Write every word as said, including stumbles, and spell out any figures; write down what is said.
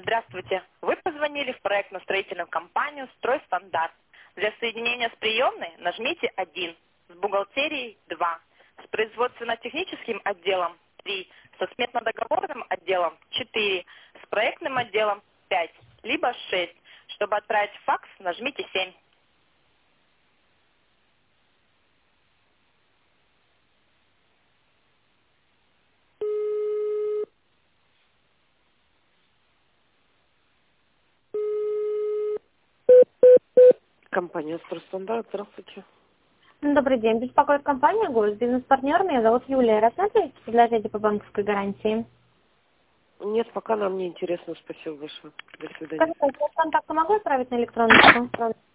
Здравствуйте. Вы позвонили в проектно-строительную компанию «Стройстандарт». Для соединения с приемной нажмите один, с бухгалтерией два, с производственно-техническим отделом три, со сметно-договорным отделом четыре, с проектным отделом пять, либо шесть. Чтобы отправить факс, нажмите семь. Компания «Стройстандарт», здравствуйте. Добрый день. Беспокоит компания «Гольд». Бизнес-партнер. Меня зовут Юлия. Рассмотрите предложение по банковской гарантии. Нет, пока нам не интересно. Спасибо большое. До свидания. Скажите, я контакты могу отправить на электронную почту?